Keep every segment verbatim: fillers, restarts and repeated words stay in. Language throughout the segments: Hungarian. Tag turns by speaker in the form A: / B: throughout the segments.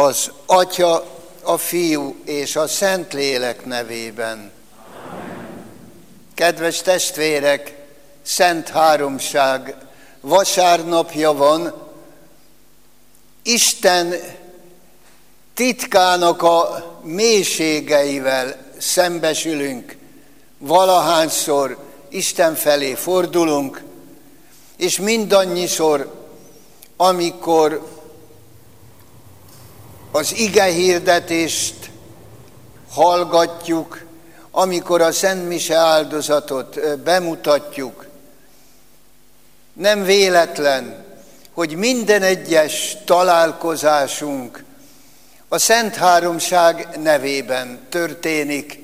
A: Az Atya, a Fiú és a Szentlélek nevében. Kedves testvérek, Szent Háromság vasárnapja van. Isten titkának a mélységeivel szembesülünk, valahányszor Isten felé fordulunk, és mindannyiszor, amikor az igehirdetést hallgatjuk, amikor a Szent Mise áldozatot bemutatjuk, nem véletlen, hogy minden egyes találkozásunk a Szent Háromság nevében történik.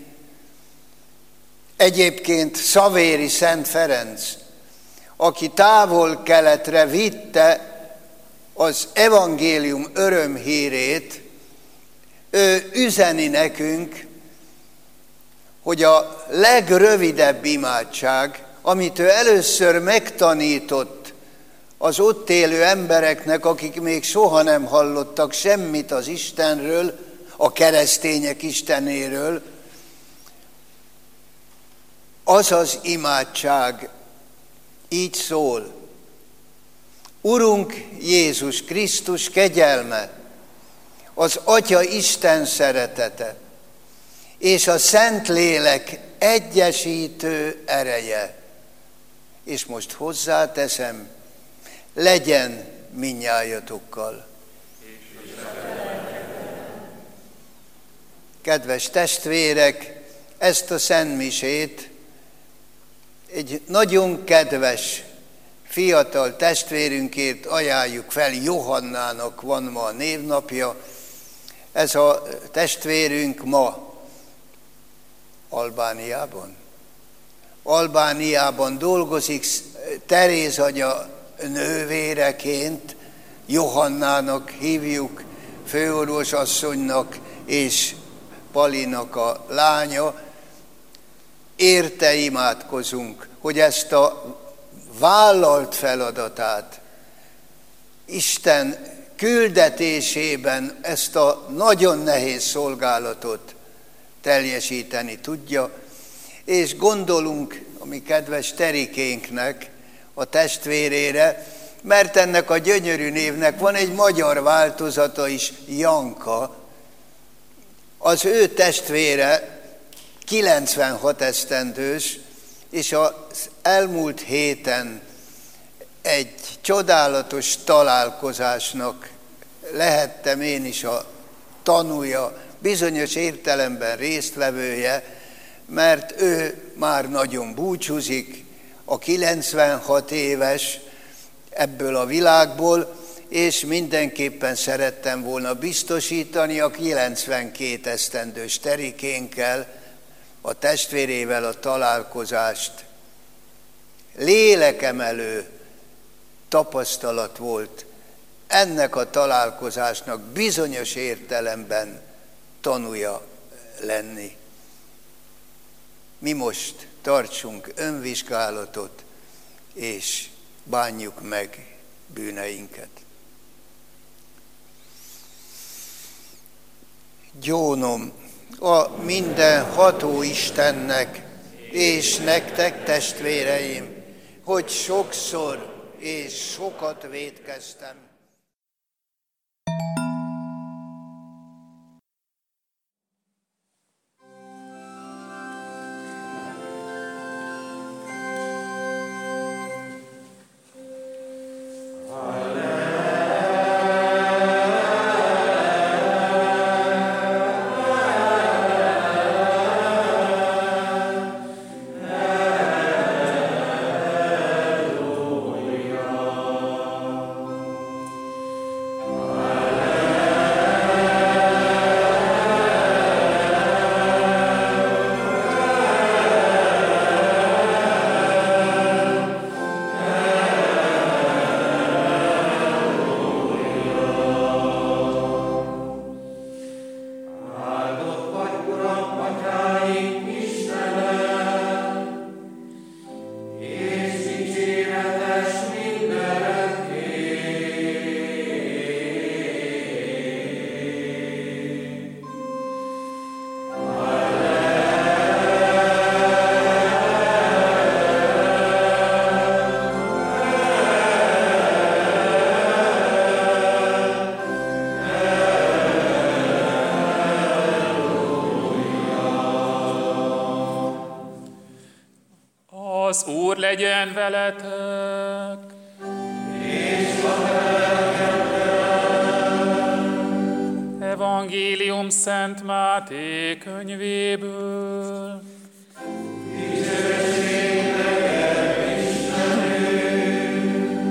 A: Egyébként Szavéri Szent Ferenc, aki távol-keletre vitte az evangélium örömhírét, ő üzeni nekünk, hogy a legrövidebb imádság, amit ő először megtanított az ott élő embereknek, akik még soha nem hallottak semmit az Istenről, a keresztények Istenéről, az az imádság így szól: Urunk Jézus Krisztus kegyelme, az Atya Isten szeretete és a Szentlélek egyesítő ereje. És most hozzáteszem, legyen mindnyájatokkal. Kedves testvérek, ezt a szentmisét egy nagyon kedves fiatal testvérünkért ajánljuk fel. Johannának van ma a névnapja. Ez a testvérünk ma Albániában. Albániában dolgozik Teréz anya nővéreként, Johannának hívjuk, főorvosasszonynak és Palinak a lánya. Érte imádkozunk, hogy ezt a vállalt feladatát Isten küldetésében, ezt a nagyon nehéz szolgálatot teljesíteni tudja, és gondolunk a mi kedves Terikénknek a testvérére, mert ennek a gyönyörű névnek van egy magyar változata is, Janka. Az ő testvére kilencvenhat esztendős, és az elmúlt héten egy csodálatos találkozásnak lehettem én is a tanúja, bizonyos értelemben résztvevője, mert ő már nagyon búcsúzik, a kilencvenhat éves ebből a világból, és mindenképpen szerettem volna biztosítani a kilencvenkét esztendős Terikénkkel, a testvérével a találkozást. Lélekemelő tapasztalat volt ennek a találkozásnak bizonyos értelemben tanúja lenni. Mi most tartsunk önvizsgálatot, és bánjuk meg bűneinket. Gyónom a mindenható Istennek, és nektek, testvéreim, hogy sokszor és sokat vétkeztem.
B: Az Úr legyen veletek!
C: És a lelkeddel.
B: Evangélium Szent Máté könyvéből.
C: Dicsőség neked, Istenünk!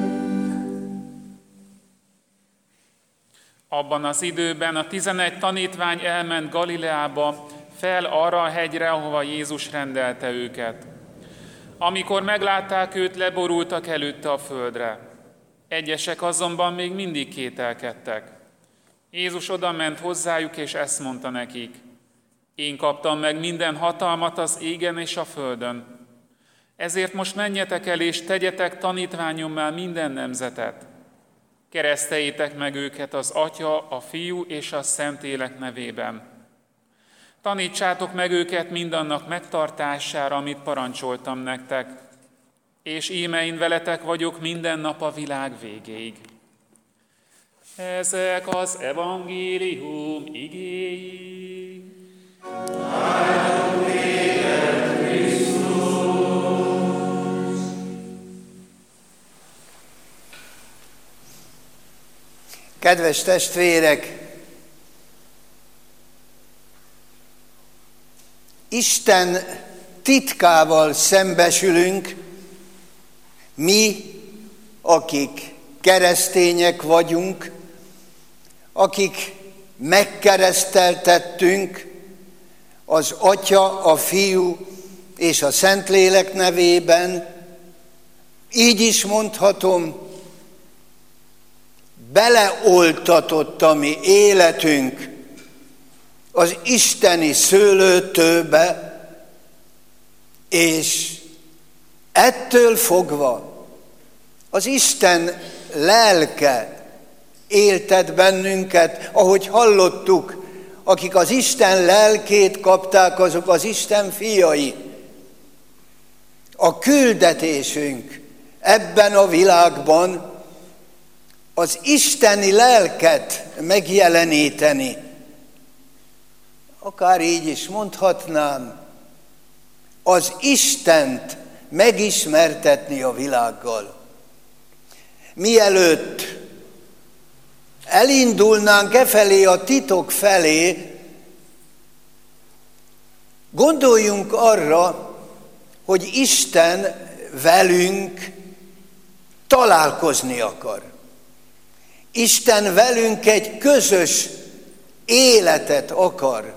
B: Abban az időben a tizenegy tanítvány elment Galileába, fel arra a hegyre, ahova Jézus rendelte őket. Amikor meglátták őt, leborultak előtte a földre. Egyesek azonban még mindig kételkedtek. Jézus odament hozzájuk, és ezt mondta nekik: Én kaptam meg minden hatalmat az égen és a földön. Ezért most menjetek el, és tegyetek tanítványommá minden nemzetet. Kereszteljétek meg őket az Atya, a Fiú és a Szentlélek nevében. Tanítsátok meg őket mindannak megtartására, amit parancsoltam nektek, és íme én veletek vagyok minden nap a világ végéig. Ezek az evangélium igéi.
C: Áldott téged, Krisztus!
A: Kedves testvérek! Isten titkával szembesülünk, mi, akik keresztények vagyunk, akik megkereszteltettünk az Atya, a Fiú és a Szentlélek nevében, így is mondhatom, beleoltatott a mi életünk az isteni szőlőtőbe, és ettől fogva az Isten lelke éltet bennünket, ahogy hallottuk, akik az Isten lelkét kapták, azok az Isten fiai. A küldetésünk ebben a világban az isteni lelket megjeleníteni. Akár így is mondhatnám, az Istent megismertetni a világgal. Mielőtt elindulnánk e felé, a titok felé, gondoljunk arra, hogy Isten velünk találkozni akar. Isten velünk egy közös életet akar.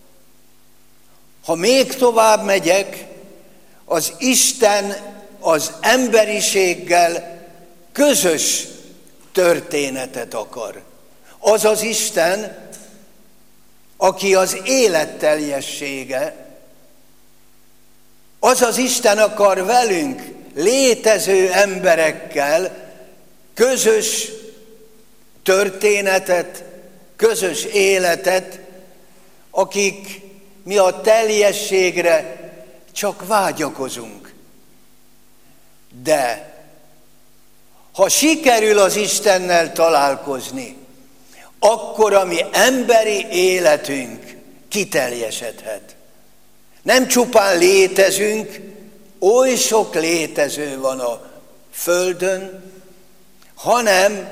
A: Ha még tovább megyek, az Isten az emberiséggel közös történetet akar. Az az Isten, aki az élet teljessége, az az Isten akar velünk, létező emberekkel közös történetet, közös életet, akik mi a teljességre csak vágyakozunk. De ha sikerül az Istennel találkozni, akkor a mi emberi életünk kiteljesedhet. Nem csupán létezünk, oly sok létező van a Földön, hanem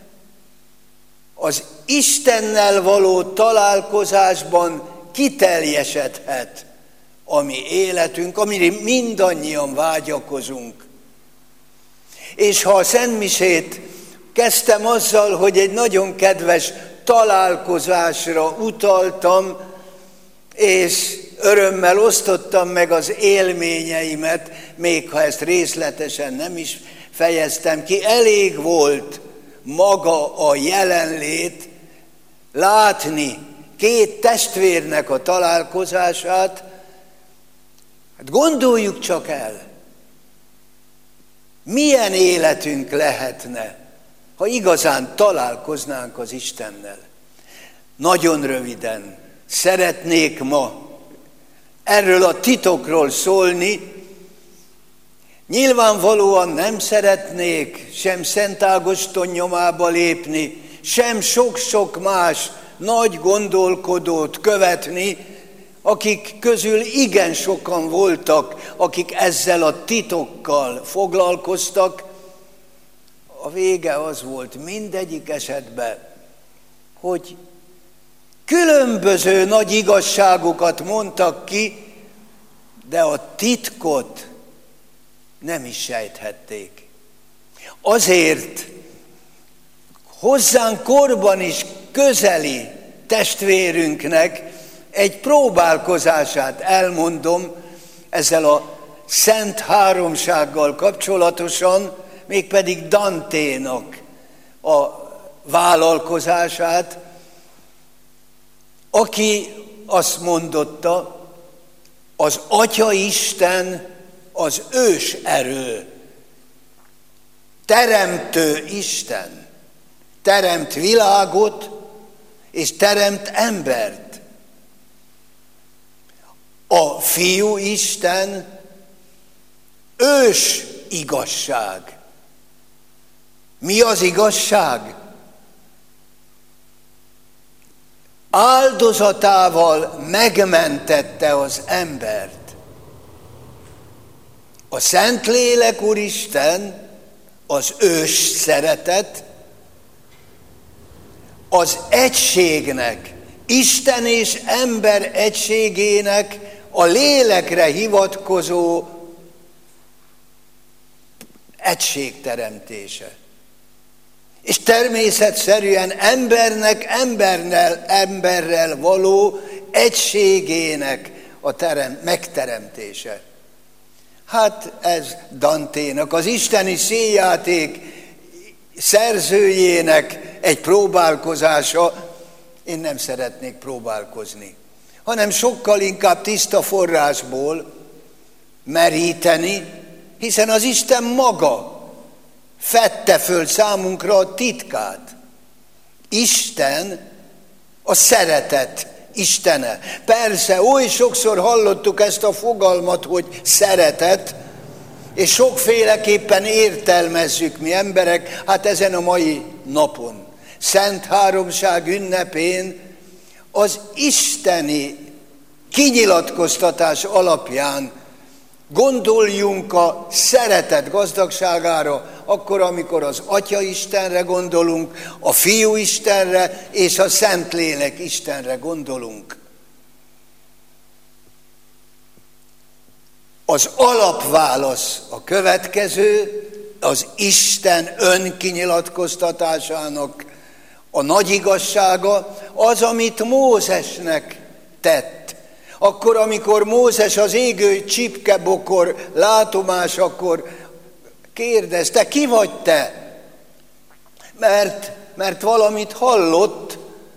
A: az Istennel való találkozásban kiteljesedhet a mi életünk, amire mindannyian vágyakozunk. És ha a Szentmisét kezdtem azzal, hogy egy nagyon kedves találkozásra utaltam, és örömmel osztottam meg az élményeimet, még ha ezt részletesen nem is fejeztem ki, elég volt maga a jelenlét, látni két testvérnek a találkozását. Hát gondoljuk csak el, milyen életünk lehetne, ha igazán találkoznánk az Istennel. Nagyon röviden szeretnék ma erről a titokról szólni. Nyilvánvalóan nem szeretnék sem Szent Ágoston nyomába lépni, sem sok-sok más nagy gondolkodót követni, akik közül igen sokan voltak, akik ezzel a titokkal foglalkoztak, a vége az volt mindegyik esetben, hogy különböző nagy igazságokat mondtak ki, de a titkot nem is sejthették. Azért hozzánk korban is közeli testvérünknek egy próbálkozását elmondom ezzel a Szent Háromsággal kapcsolatosan, mégpedig Danténak a vállalkozását, aki azt mondotta, az Atyaisten az ős erő, teremtő Isten, teremt világot és teremt embert. A Fiú Isten ős igazság. Mi az igazság? Áldozatával megmentette az embert. A Szentlélek Úristen, az ős szeretet, az egységnek, Isten és ember egységének a lélekre hivatkozó egységteremtése. És természetszerűen embernek emberrel, emberrel való egységének a terem, megteremtése. Hát ez Danténak, az isteni színjáték szerzőjének egy próbálkozása. Én nem szeretnék próbálkozni, hanem sokkal inkább tiszta forrásból meríteni, hiszen az Isten maga fedte föl számunkra a titkát. Isten a szeretet Istene. Persze, oly sokszor hallottuk ezt a fogalmat, hogy szeretet, és sokféleképpen értelmezzük mi emberek, hát ezen a mai napon, Szent Háromság ünnepén az isteni kinyilatkoztatás alapján gondoljunk a szeretet gazdagságára, akkor, amikor az Atya Istenre gondolunk, a Fiú Istenre és a Szentlélek Istenre gondolunk. Az alapválasz a következő, az Isten önkinyilatkoztatásának a nagy igazsága, az, amit Mózesnek tett. Akkor, amikor Mózes az égő csipkebokor látomásakor kérdezte, ki vagy te? Mert, mert valamit hallott,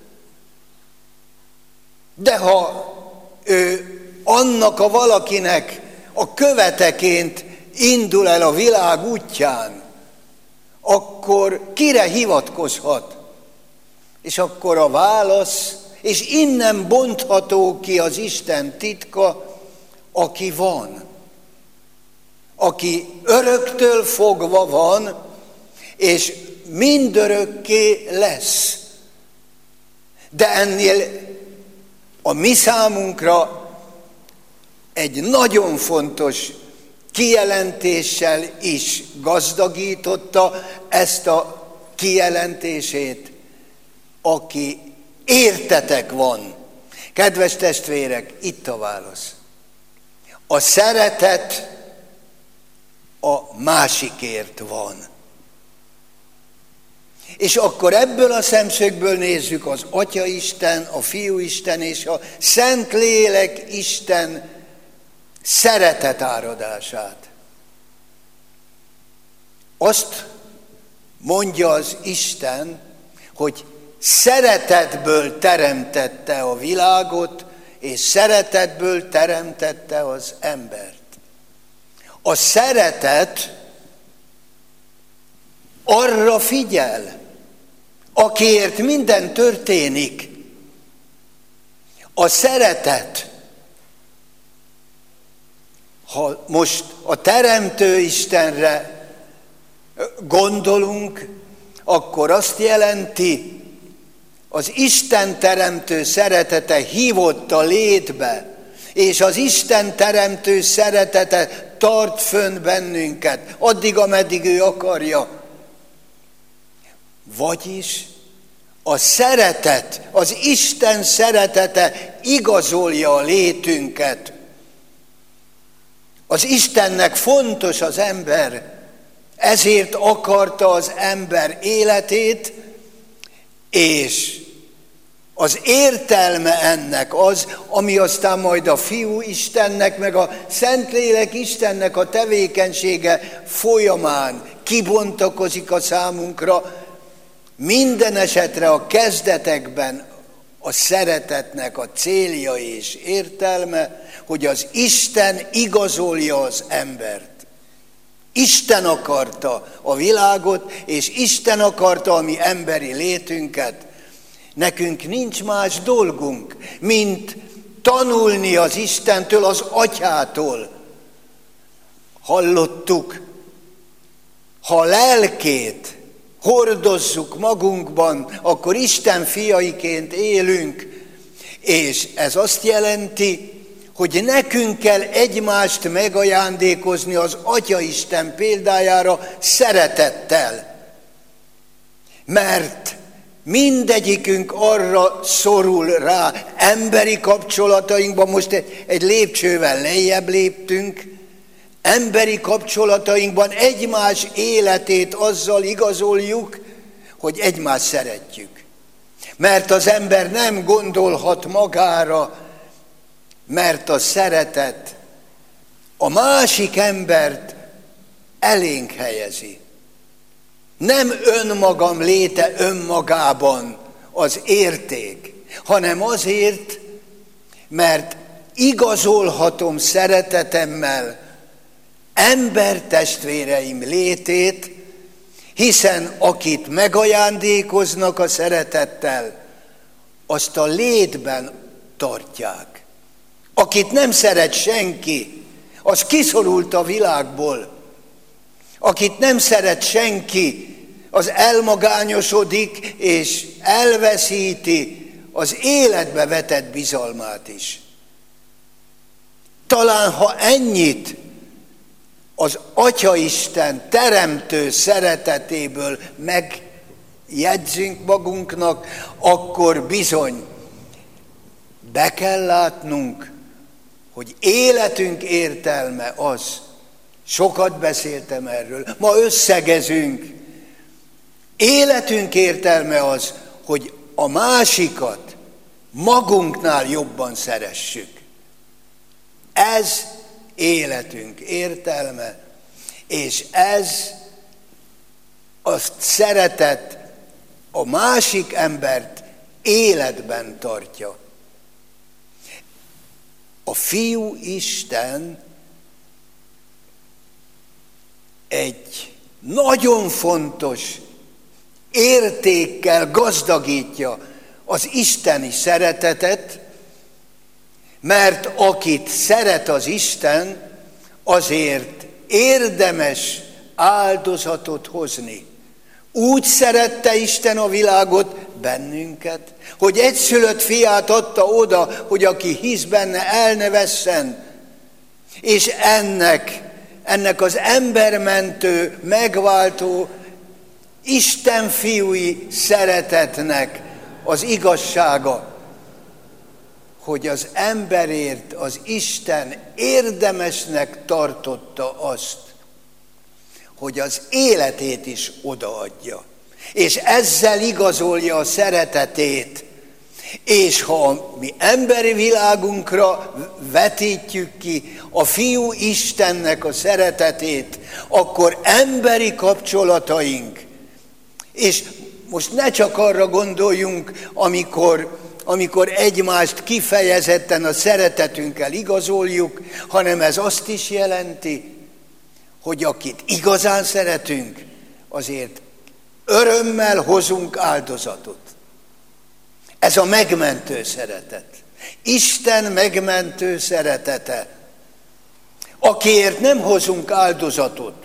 A: de ha ő annak a valakinek a követeként indul el a világ útján, akkor kire hivatkozhat? És akkor a válasz, és innen bontható ki az Isten titka, aki van. Aki öröktől fogva van, és mindörökké lesz. De ennél a mi számunkra egy nagyon fontos kijelentéssel is gazdagította ezt a kijelentését, aki értetek van. Kedves testvérek, itt a válasz. A szeretet a másikért van. És akkor ebből a szemszögből nézzük az Atya Isten, a Fiú Isten és a Szentlélek Isten szeretet áradását. Azt mondja az Isten, hogy szeretetből teremtette a világot, és szeretetből teremtette az embert. A szeretet arra figyel, akiért minden történik. A szeretet, ha most a Teremtő Istenre gondolunk, akkor azt jelenti, az Isten teremtő szeretete hívott a létbe és az Isten teremtő szeretete tart fönn bennünket, addig, ameddig ő akarja. Vagyis a szeretet, az Isten szeretete igazolja a létünket. Az Istennek fontos az ember, ezért akarta az ember életét, és az értelme ennek az, ami aztán majd a Fiú Istennek, meg a Szentlélek Istennek a tevékenysége folyamán kibontakozik a számunkra. Minden esetre a kezdetekben a szeretetnek a célja és értelme, hogy az Isten igazolja az embert. Isten akarta a világot, és Isten akarta a mi emberi létünket. Nekünk nincs más dolgunk, mint tanulni az Istentől, az Atyától. Hallottuk, ha a lelkét hordozzuk magunkban, akkor Isten fiaiként élünk, és ez azt jelenti, hogy nekünk kell egymást megajándékozni az Atyaisten példájára szeretettel. Mert mindegyikünk arra szorul rá, emberi kapcsolatainkban, most egy, egy lépcsővel lejjebb léptünk, emberi kapcsolatainkban egymás életét azzal igazoljuk, hogy egymást szeretjük. Mert az ember nem gondolhat magára, mert a szeretet a másik embert elénk helyezi. Nem önmagam léte önmagában az érték, hanem azért, mert igazolhatom szeretetemmel embertestvéreim létét, hiszen akit megajándékoznak a szeretettel, azt a létben tartják. Akit nem szeret senki, az kiszorult a világból. Akit nem szeret senki, az elmagányosodik és elveszíti az életbe vetett bizalmát is. Talán ha ennyit az Atyaisten teremtő szeretetéből megjegyzünk magunknak, akkor bizony be kell látnunk, hogy életünk értelme az, sokat beszéltem erről, ma összegezünk, életünk értelme az, hogy a másikat magunknál jobban szeressük. Ez életünk értelme, és ez a szeretet a másik embert életben tartja. A Fiú Isten egy nagyon fontos értékkel gazdagítja az isteni szeretetet, mert akit szeret az Isten, azért érdemes áldozatot hozni. Úgy szerette Isten a világot, bennünket, hogy egyszülött fiát adta oda, hogy aki hisz benne, el ne vesszen. És ennek, ennek az embermentő, megváltó, Isten fiúi szeretetnek az igazsága, hogy az emberért az Isten érdemesnek tartotta azt, hogy az életét is odaadja. És ezzel igazolja a szeretetét. És ha a mi emberi világunkra vetítjük ki a Fiú Istennek a szeretetét, akkor emberi kapcsolataink, és most ne csak arra gondoljunk, amikor, amikor egymást kifejezetten a szeretetünkkel igazoljuk, hanem ez azt is jelenti, hogy akit igazán szeretünk, azért örömmel hozunk áldozatot. Ez a megmentő szeretet. Isten megmentő szeretete. Akiért nem hozunk áldozatot,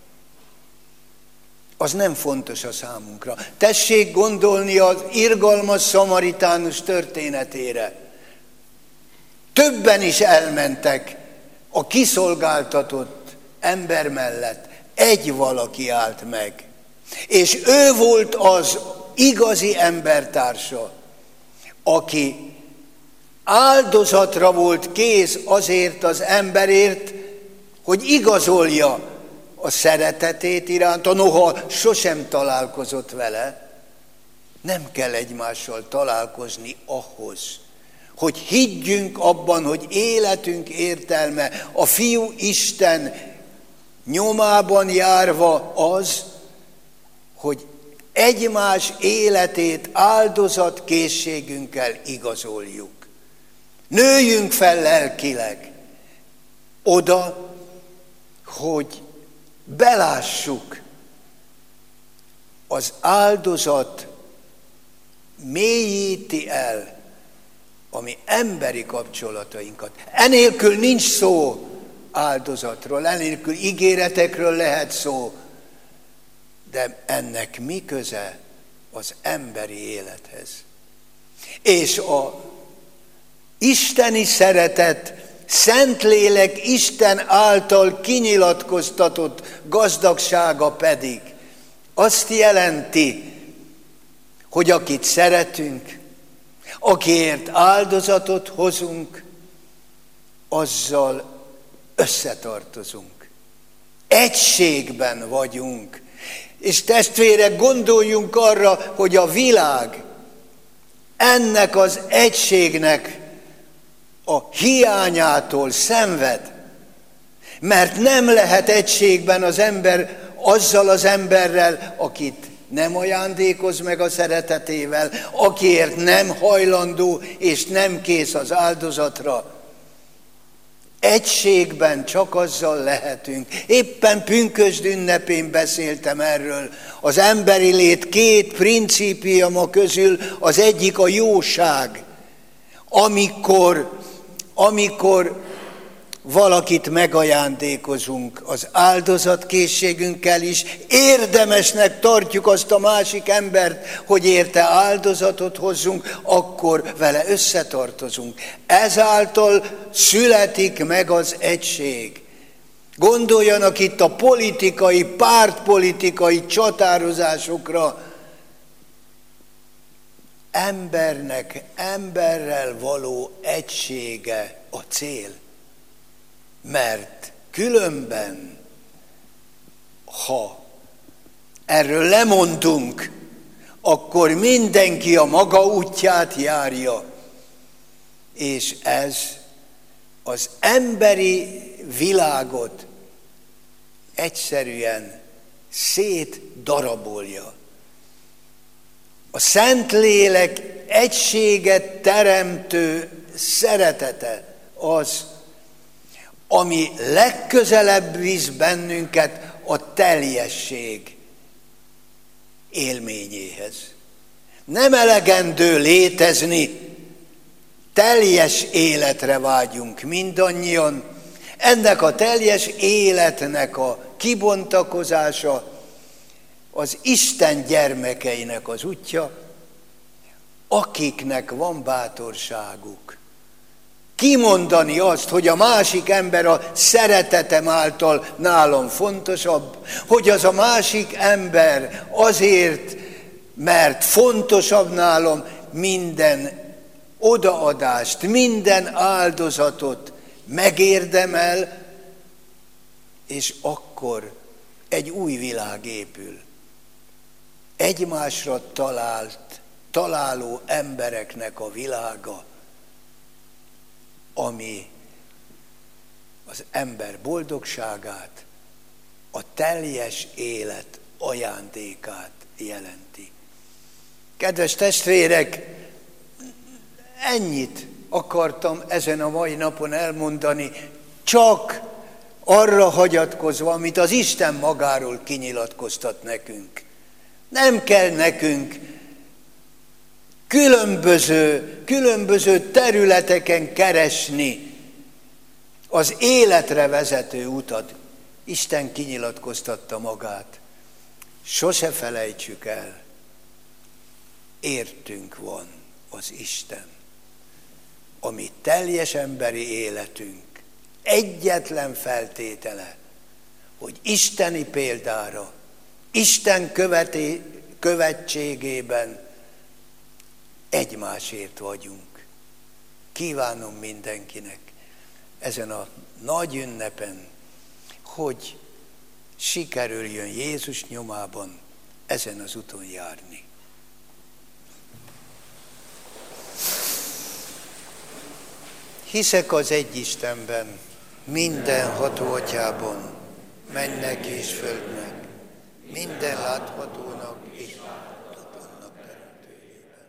A: az nem fontos a számunkra. Tessék gondolni az irgalmas szamaritánus történetére. többen is elmentek a kiszolgáltatott ember mellett. Egy valaki állt meg, és ő volt az igazi embertársa, aki áldozatra volt kész azért az emberért, hogy igazolja a szeretetét iránta, noha sosem találkozott vele. Nem kell egymással találkozni ahhoz, hogy higgyünk abban, hogy életünk értelme a Fiú Isten nyomában járva az, hogy egymás életét áldozatkészségünkkel igazoljuk. Nőjünk fel lelkileg oda, hogy belássuk az áldozat mélyíti el a mi emberi kapcsolatainkat. Enélkül nincs szó áldozatról, enélkül ígéretekről lehet szó, de ennek mi köze az emberi élethez? És a isteni szeretet, Szentlélek Isten által kinyilatkoztatott gazdagsága pedig azt jelenti, hogy akit szeretünk, akiért áldozatot hozunk, azzal összetartozunk. Egységben vagyunk. És testvérek, gondoljunk arra, hogy a világ ennek az egységnek a hiányától szenved. Mert nem lehet egységben az ember azzal az emberrel, akit nem ajándékoz meg a szeretetével, akiért nem hajlandó és nem kész az áldozatra. Egységben csak azzal lehetünk. Éppen pünkösd ünnepén beszéltem erről. Az emberi lét két principiuma közül az egyik a jóság. Amikor, amikor valakit megajándékozunk az áldozatkészségünkkel is, érdemesnek tartjuk azt a másik embert, hogy érte áldozatot hozzunk, akkor vele összetartozunk. Ezáltal születik meg az egység. Gondoljanak itt a politikai, pártpolitikai csatározásokra. Embernek emberrel való egysége a cél. Mert különben, ha erről lemondunk, akkor mindenki a maga útját járja, és ez az emberi világot egyszerűen szétdarabolja. A Szentlélek egységet teremtő szeretete az, ami legközelebb visz bennünket a teljesség élményéhez. Nem elegendő létezni, teljes életre vágyunk mindannyian. Ennek a teljes életnek a kibontakozása az Isten gyermekeinek az útja, akiknek van bátorságuk kimondani azt, hogy a másik ember a szeretetem által nálam fontosabb, hogy az a másik ember azért, mert fontosabb nálam, minden odaadást, minden áldozatot megérdemel, és akkor egy új világ épül. Egymásra talált, találó embereknek a világa, ami az ember boldogságát, a teljes élet ajándékát jelenti. Kedves testvérek, ennyit akartam ezen a mai napon elmondani, csak arra hagyatkozva, amit az Isten magáról kinyilatkoztat nekünk. Nem kell nekünk különböző, különböző területeken keresni az életre vezető utat. Isten kinyilatkoztatta magát. Sose felejtsük el, értünk van az Isten. a mi teljes emberi életünk egyetlen feltétele, hogy isteni példára, Isten követé, követségében egymásért vagyunk. Kívánom mindenkinek ezen a nagy ünnepen, hogy sikerüljön Jézus nyomában ezen az úton járni. Hiszek az egy Istenben, mindenható Atyában, mennek és földnek, minden láthatónak és láthatatlannak teremtőjében.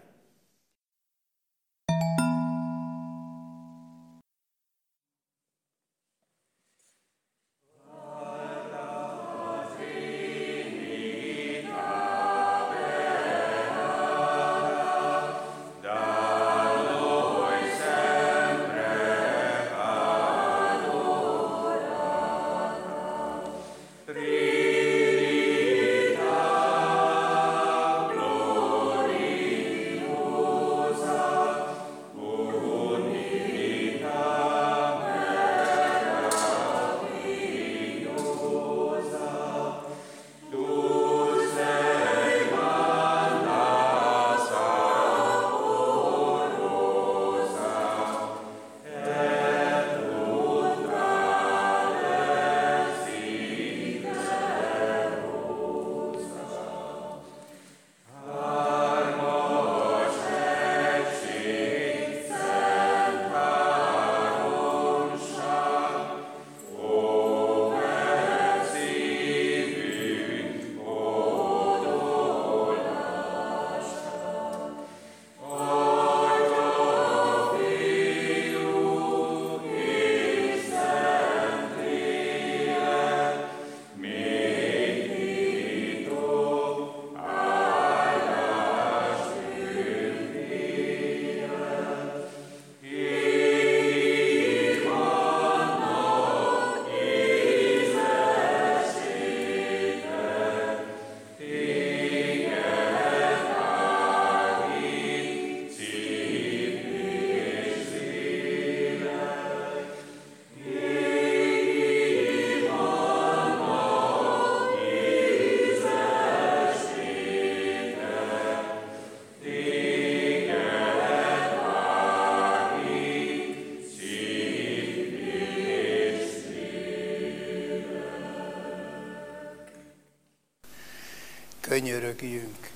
A: Könyörögjünk.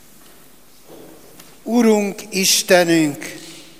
A: Urunk, Istenünk,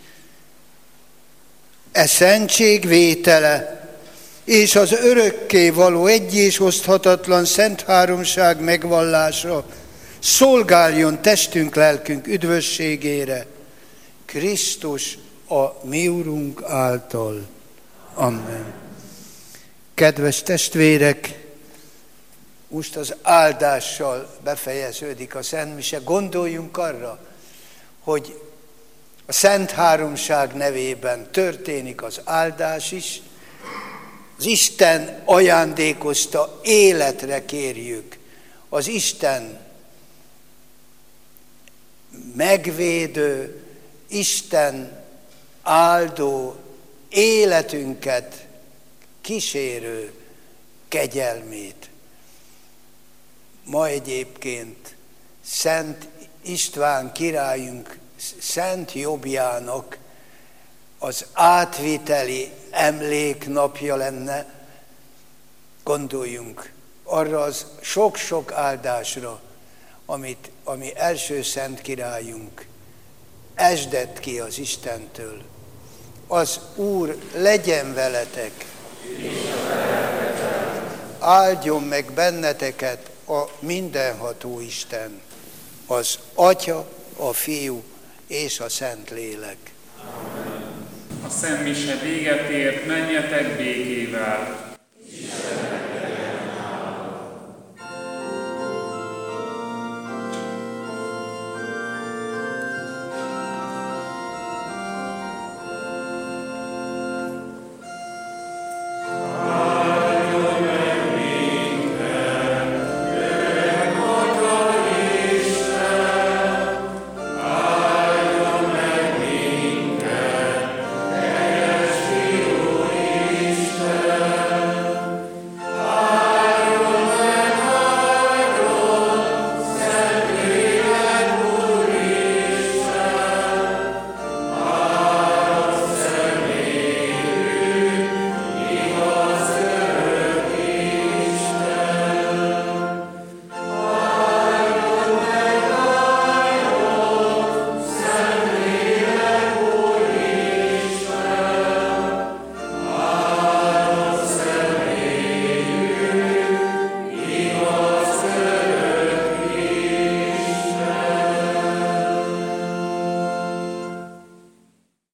A: e szentség vétele és az örökké való egy és oszthatatlan szent háromság megvallása szolgáljon testünk, lelkünk üdvösségére, Krisztus a mi Urunk által. Amen. Kedves testvérek, most az áldással befejeződik a szentmise. Gondoljunk arra, hogy a Szent Háromság nevében történik az áldás is. Az Isten ajándékozta életre kérjük. Az Isten megvédő, Isten áldó, életünket kísérő kegyelmét. Ma egyébként Szent István királyunk Szent Jobbjának az átviteli emléknapja lenne. Gondoljunk arra az sok-sok áldásra, amit a mi első Szent Királyunk esdett ki az Istentől. Az Úr legyen veletek, áldjon meg benneteket a mindenható Isten, az Atya, a Fiú és a Szentlélek.
B: A szentmise véget ért, menjetek békével!